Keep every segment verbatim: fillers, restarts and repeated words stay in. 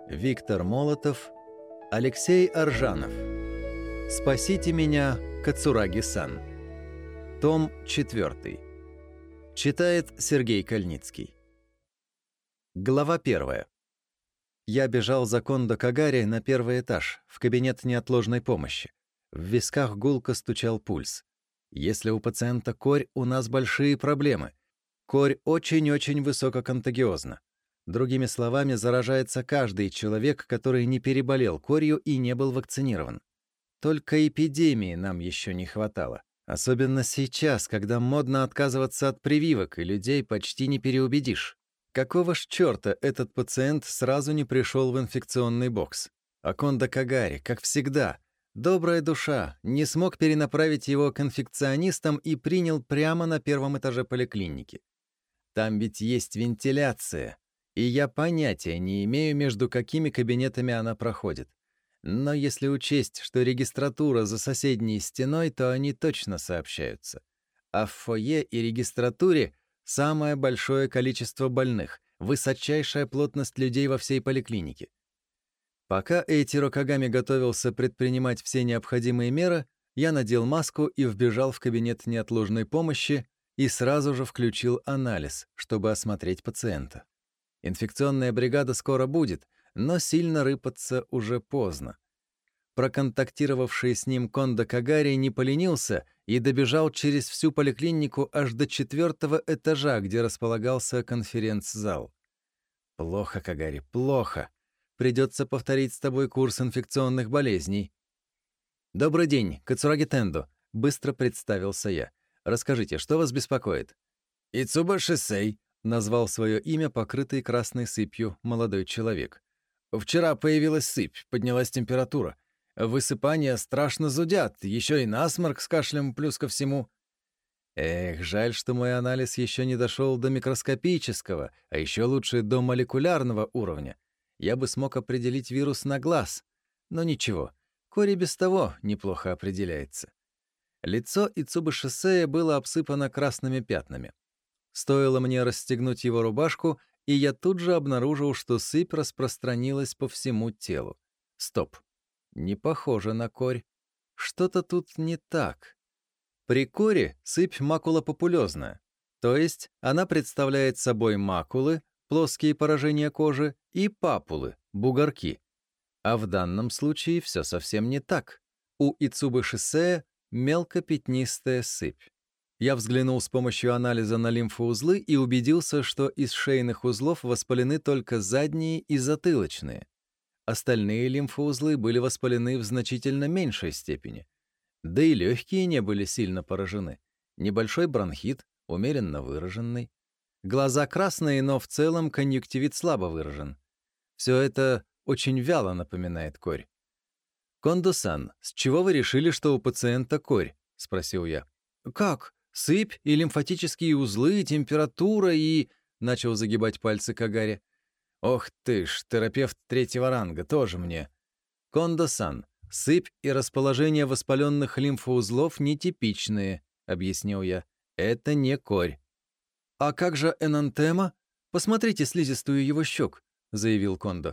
Виктор Молотов, Алексей Аржанов. «Спасите меня, Кацураги-сан». Том четвертый. Читает Сергей Кальницкий. Глава первая. Я бежал за Кондо Кагари на первый этаж, в кабинет неотложной помощи. В висках гулко стучал пульс. Если у пациента корь, у нас большие проблемы. Корь очень-очень высококонтагиозна. Другими словами, заражается каждый человек, который не переболел корью и не был вакцинирован. Только эпидемии нам еще не хватало. Особенно сейчас, когда модно отказываться от прививок, и людей почти не переубедишь. Какого ж черта этот пациент сразу не пришел в инфекционный бокс? А Кондо Кагари, как всегда, добрая душа, не смог перенаправить его к инфекционистам и принял прямо на первом этаже поликлиники. Там ведь есть вентиляция, и я понятия не имею, между какими кабинетами она проходит. Но если учесть, что регистратура за соседней стеной, то они точно сообщаются. А в фойе и регистратуре самое большое количество больных, высочайшая плотность людей во всей поликлинике. Пока Эйтиро Кагами готовился предпринимать все необходимые меры, я надел маску и вбежал в кабинет неотложной помощи и сразу же включил анализ, чтобы осмотреть пациента. Инфекционная бригада скоро будет, но сильно рыпаться уже поздно. Проконтактировавший с ним Кондо Кагари не поленился и добежал через всю поликлинику аж до четвертого этажа, где располагался конференц-зал. «Плохо, Кагари, плохо. Придется повторить с тобой курс инфекционных болезней». «Добрый день, Кацураги Тендо», — быстро представился я. «Расскажите, что вас беспокоит?» «Ицуба Шисей», — назвал свое имя покрытый красной сыпью молодой человек. «Вчера появилась сыпь, поднялась температура. Высыпания страшно зудят, еще и насморк с кашлем плюс ко всему». Эх, жаль, что мой анализ еще не дошел до микроскопического, а еще лучше до молекулярного уровня. Я бы смог определить вирус на глаз. Но ничего, корь и без того неплохо определяется. Лицо Ицубы Шисея было обсыпано красными пятнами. Стоило мне расстегнуть его рубашку, и я тут же обнаружил, что сыпь распространилась по всему телу. Стоп. Не похоже на корь. Что-то тут не так. При коре сыпь макулопапулезная, то есть она представляет собой макулы, плоские поражения кожи, и папулы, бугорки. А в данном случае все совсем не так. У Ицубы Шисея мелкопятнистая сыпь. Я взглянул с помощью анализа на лимфоузлы и убедился, что из шейных узлов воспалены только задние и затылочные. Остальные лимфоузлы были воспалены в значительно меньшей степени. Да и легкие не были сильно поражены. Небольшой бронхит, умеренно выраженный. Глаза красные, но в целом конъюнктивит слабо выражен. Все это очень вяло напоминает корь. «Кондо-сан, с чего вы решили, что у пациента корь?» — спросил я. «Как? Сыпь и лимфатические узлы, температура и...» — начал загибать пальцы Кагари. «Ох ты ж, терапевт третьего ранга, тоже мне». «Кондо-сан, сыпь и расположение воспаленных лимфоузлов нетипичные», — объяснил я. «Это не корь». «А как же энантема? Посмотрите слизистую его щек», — заявил Кондо.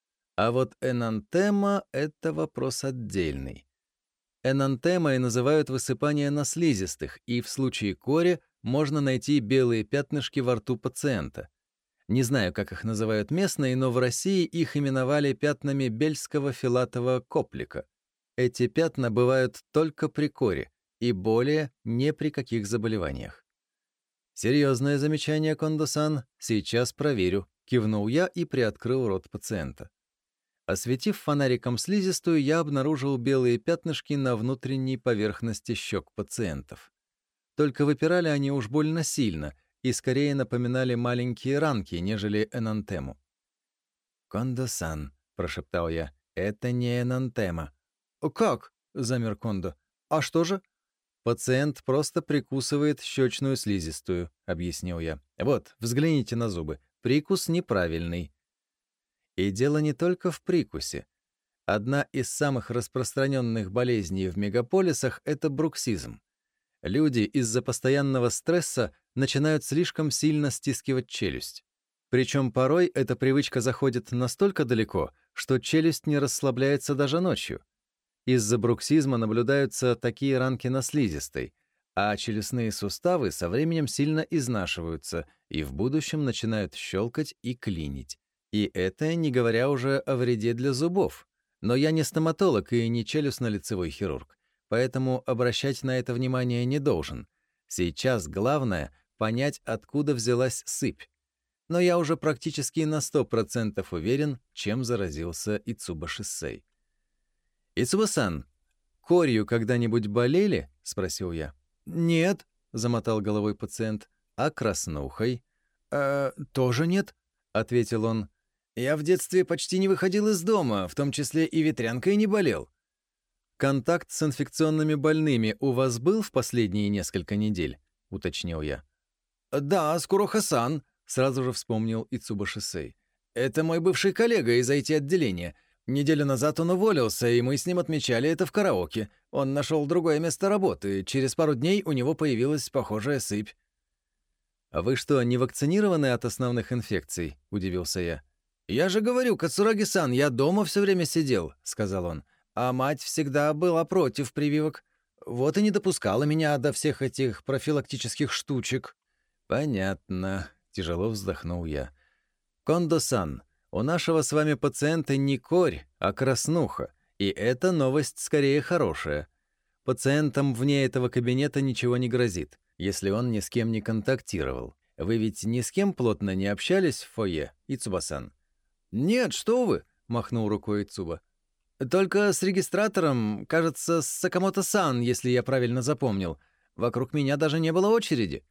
А вот энантема — это вопрос отдельный. Энантемой называют высыпание на слизистых, и в случае кори можно найти белые пятнышки во рту пациента. Не знаю, как их называют местные, но в России их именовали пятнами бельского филатового коплика. Эти пятна бывают только при коре и более ни при каких заболеваниях. «Серьезное замечание, Кондо-сан, сейчас проверю», — кивнул я и приоткрыл рот пациента. Осветив фонариком слизистую, я обнаружил белые пятнышки на внутренней поверхности щек пациентов. Только выпирали они уж больно сильно и скорее напоминали маленькие ранки, нежели энантему. «Кондо-сан», — прошептал я, — «это не энантема». «Как?» — замер Кондо. «А что же?» «Пациент просто прикусывает щечную слизистую», — объяснил я. «Вот, взгляните на зубы. Прикус неправильный». И дело не только в прикусе. Одна из самых распространенных болезней в мегаполисах — это бруксизм. Люди из-за постоянного стресса начинают слишком сильно стискивать челюсть. Причем порой эта привычка заходит настолько далеко, что челюсть не расслабляется даже ночью. Из-за бруксизма наблюдаются такие ранки на слизистой, а челюстные суставы со временем сильно изнашиваются и в будущем начинают щелкать и клинить. И это не говоря уже о вреде для зубов. Но я не стоматолог и не челюстно-лицевой хирург, поэтому обращать на это внимание не должен. Сейчас главное — понять, откуда взялась сыпь. Но я уже практически на сто процентов уверен, чем заразился Ицуба Шисей. «Ицуба-сан, корью когда-нибудь болели?» — спросил я. «Нет», — замотал головой пациент. «А краснухой?» «Э, тоже нет», — ответил он. «Я в детстве почти не выходил из дома, в том числе и ветрянкой не болел». «Контакт с инфекционными больными у вас был в последние несколько недель?» — уточнил я. «Да, с Куроха-сан», — сразу же вспомнил Ицуба Шисей. «Это мой бывший коллега из ай ти-отделения. Неделю назад он уволился, и мы с ним отмечали это в караоке. Он нашел другое место работы. Через пару дней у него появилась похожая сыпь». «А вы что, не вакцинированы от основных инфекций?» — удивился я. «Я же говорю, Кацураги-сан, я дома все время сидел», — сказал он. «А мать всегда была против прививок. Вот и не допускала меня до всех этих профилактических штучек». «Понятно», — тяжело вздохнул я. «Кондо-сан, у нашего с вами пациента не корь, а краснуха, и эта новость скорее хорошая. Пациентам вне этого кабинета ничего не грозит, если он ни с кем не контактировал. Вы ведь ни с кем плотно не общались в фойе, Ицуба-сан?» «Нет, что вы!» — махнул рукой Ицуба. «Только с регистратором, кажется, с Сакамото-сан, если я правильно запомнил. Вокруг меня даже не было очереди».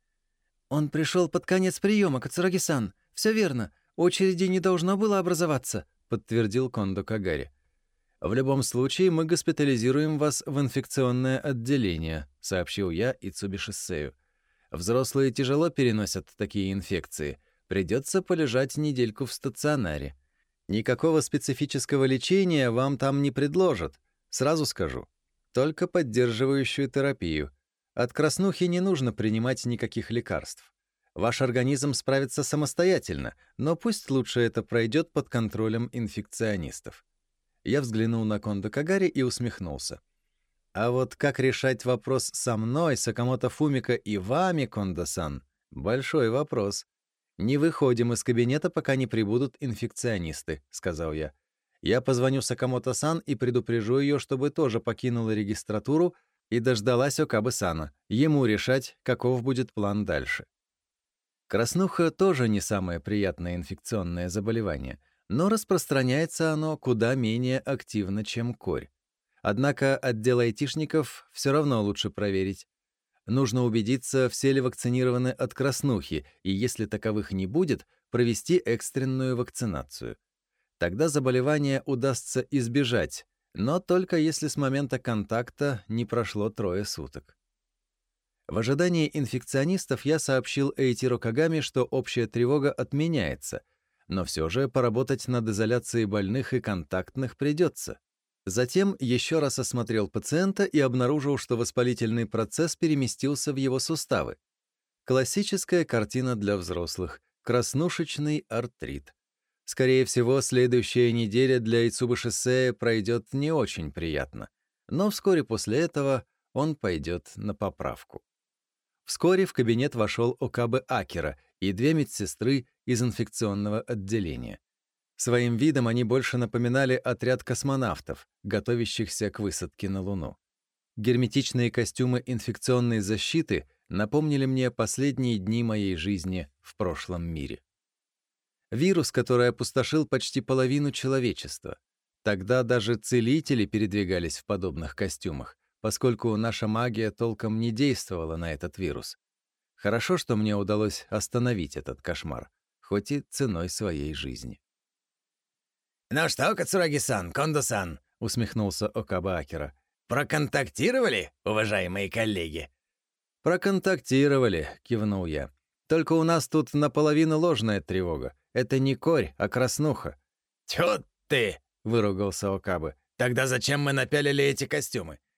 «Он пришел под конец приема, Кацураги-сан. Все верно. Очереди не должно было образоваться», — подтвердил Кондо Кагари. «В любом случае мы госпитализируем вас в инфекционное отделение», — сообщил я Ицубе Шисею. «Взрослые тяжело переносят такие инфекции. Придется полежать недельку в стационаре. Никакого специфического лечения вам там не предложат, сразу скажу. Только поддерживающую терапию. От краснухи не нужно принимать никаких лекарств. Ваш организм справится самостоятельно, но пусть лучше это пройдет под контролем инфекционистов». Я взглянул на Кондо Кагари и усмехнулся. А вот как решать вопрос со мной, Сакамото Фумика и вами, Кондо-сан, большой вопрос. «Не выходим из кабинета, пока не прибудут инфекционисты», — сказал я. «Я позвоню Сакамото-сан и предупрежу ее, чтобы тоже покинула регистратуру и дождалась Окабы-сана. Ему решать, каков будет план дальше». Краснуха тоже не самое приятное инфекционное заболевание, но распространяется оно куда менее активно, чем корь. Однако отдел айтишников все равно лучше проверить. Нужно убедиться, все ли вакцинированы от краснухи, и если таковых не будет, провести экстренную вакцинацию. Тогда заболевание удастся избежать, но только если с момента контакта не прошло трое суток. В ожидании инфекционистов я сообщил Эйтиро Кагами, что общая тревога отменяется, но все же поработать над изоляцией больных и контактных придется. Затем еще раз осмотрел пациента и обнаружил, что воспалительный процесс переместился в его суставы. Классическая картина для взрослых — краснушечный артрит. Скорее всего, следующая неделя для Ицуба Шисея пройдет не очень приятно, но вскоре после этого он пойдет на поправку. Вскоре в кабинет вошел Окабе Акира и две медсестры из инфекционного отделения. Своим видом они больше напоминали отряд космонавтов, готовящихся к высадке на Луну. Герметичные костюмы инфекционной защиты напомнили мне последние дни моей жизни в прошлом мире. Вирус, который опустошил почти половину человечества. Тогда даже целители передвигались в подобных костюмах, поскольку наша магия толком не действовала на этот вирус. Хорошо, что мне удалось остановить этот кошмар, хоть и ценой своей жизни. «Ну что, Кацураги-сан, Кондо-сан», — усмехнулся Окаба Акира, — «проконтактировали, уважаемые коллеги?» «Проконтактировали», — кивнул я. «Только у нас тут наполовину ложная тревога. Это не корь, а краснуха». «Тьфу ты!» — выругался Окабы. «Тогда зачем мы напялили эти костюмы?